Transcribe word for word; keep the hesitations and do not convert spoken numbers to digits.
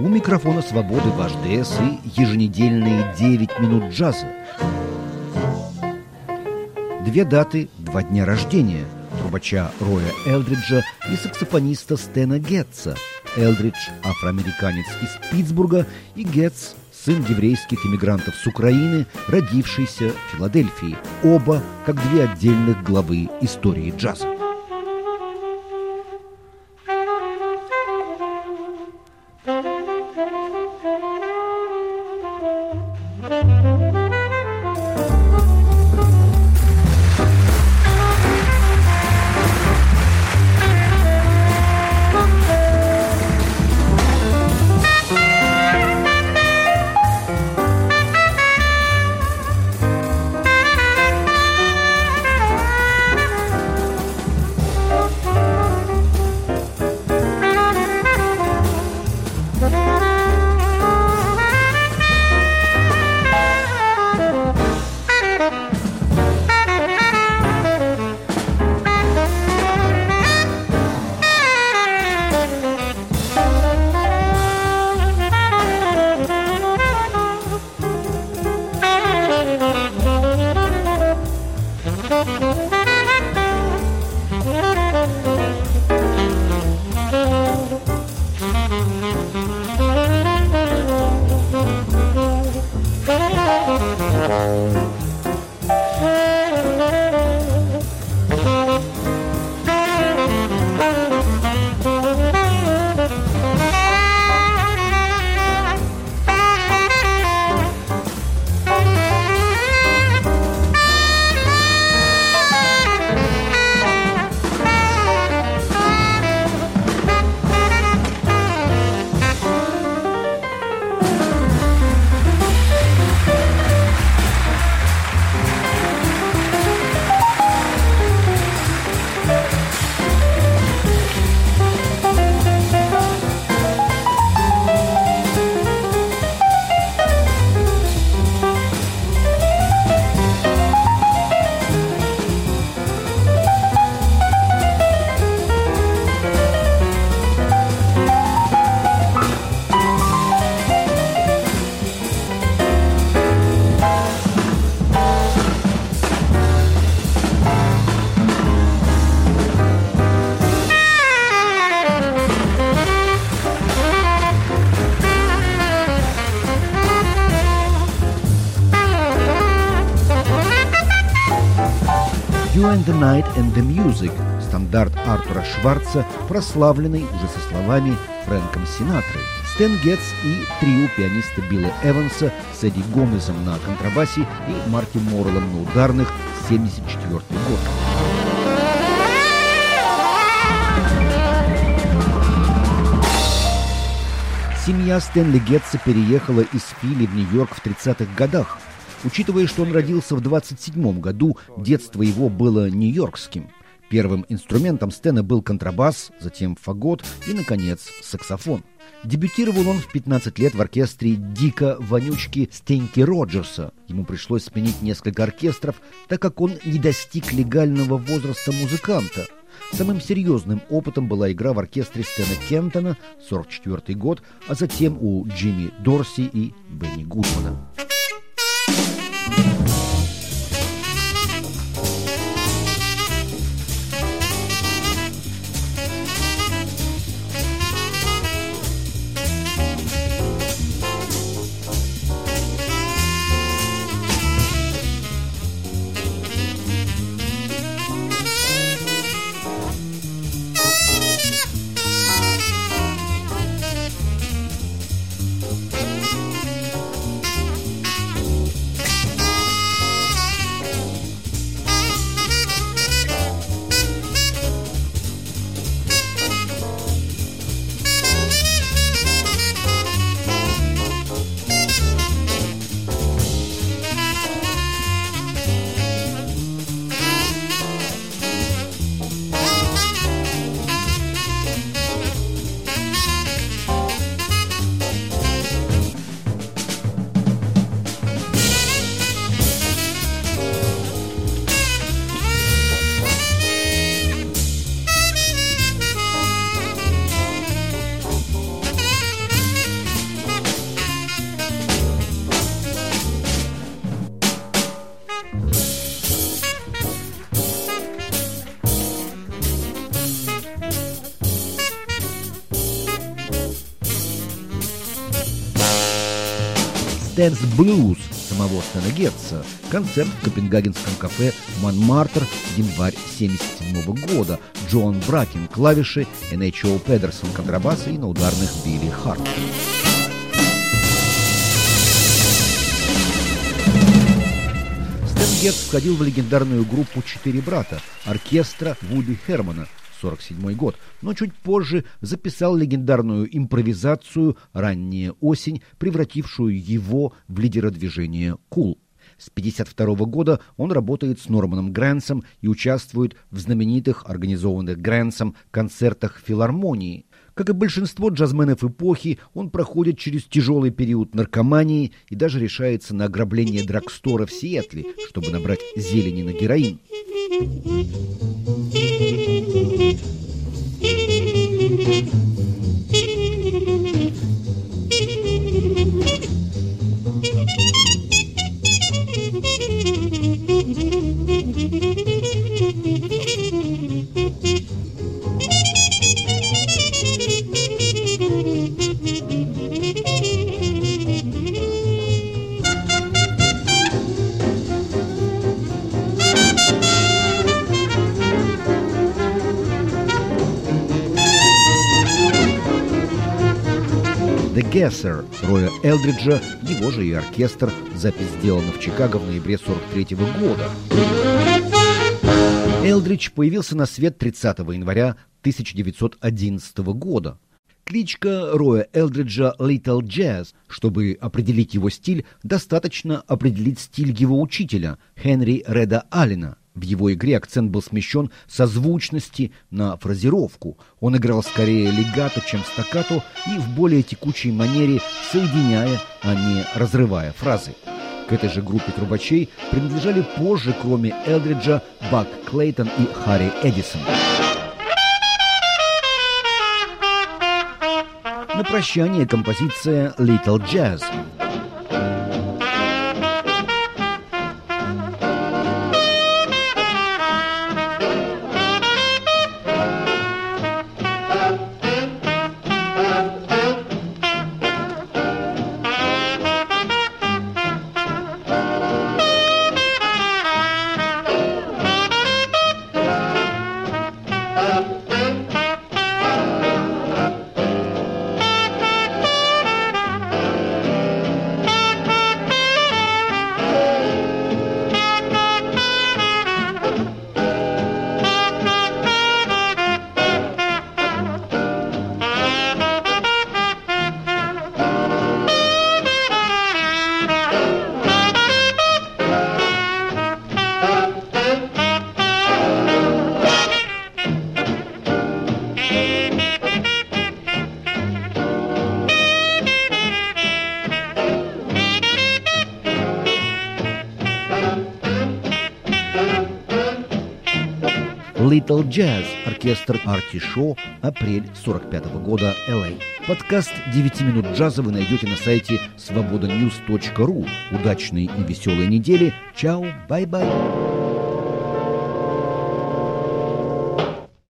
У микрофона «Свободы» ваш ДС и еженедельные девять минут джаза. Две даты, два дня рождения трубача Роя Элдриджа и саксофониста Стэна Гетца. Элдридж – афроамериканец из Питтсбурга, и Гетц – сын еврейских иммигрантов с Украины, родившийся в Филадельфии. Оба как две отдельных главы истории джаза. «You and the Night and the Music» — стандарт Артура Шварца, прославленный уже со словами Фрэнком Синатры. Стэн Гетц и трио пианиста Билла Эванса с Эдди Гомезом на контрабасе и Марти Морелом на ударных, семьдесят четвёртый год. Семья Стэнли Гетца переехала из Фили в Нью-Йорк в тридцатых годах. Учитывая, что он родился в двадцать седьмом году, детство его было нью-йоркским. Первым инструментом Стэна был контрабас, затем фагот и, наконец, саксофон. Дебютировал он в пятнадцать лет в оркестре дико вонючки Стенки Роджерса. Ему пришлось сменить несколько оркестров, так как он не достиг легального возраста музыканта. Самым серьезным опытом была игра в оркестре Стэна Кентона, сорок четвёртый год, а затем у Джимми Дорси и Бенни Гудмана. Sense Blues самого Стэна Гетца. Концерт в копенгагенском кафе Монмартр, январь семьдесят седьмого года. Джон Бракен, клавиши, Эн Эйч О Педерсон, контрабасы и на ударных Билли Харт. Стэн Гетц входил в легендарную группу «Четыре брата» оркестра Вуди Хермана, сорок седьмой год, но чуть позже записал легендарную импровизацию «Ранняя осень», превратившую его в лидера движения «Кул». С пятьдесят второго года он работает с Норманом Грэнсом и участвует в знаменитых организованных Грэнсом концертах филармонии. Как и большинство джазменов эпохи, он проходит через тяжелый период наркомании и даже решается на ограбление драгстора в Сиэтле, чтобы набрать зелени на героин. «The Gasser» Роя Элдриджа, его же и оркестр. Запись сделана в Чикаго в ноябре сорок третьего года. Элдридж появился на свет тридцатого января тысяча девятьсот одиннадцатого года. Кличка Роя Элдриджа «Little Jazz». Чтобы определить его стиль, достаточно определить стиль его учителя Хенри Реда Аллена. В его игре акцент был смещен со звучности на фразировку. Он играл скорее легато, чем стаккато, и в более текучей манере, соединяя, а не разрывая фразы. К этой же группе трубачей принадлежали позже, кроме Элдриджа, Бак Клейтон и Харри Эдисон. На прощание композиция «Little Jazz». Little Jazz, оркестр Арти Шо, апрель сорок пятого года, Эл Эй. Подкаст «девять минут джаза» вы найдете на сайте свобода ньюс точка ру. Удачной и веселой недели. Чао, бай-бай.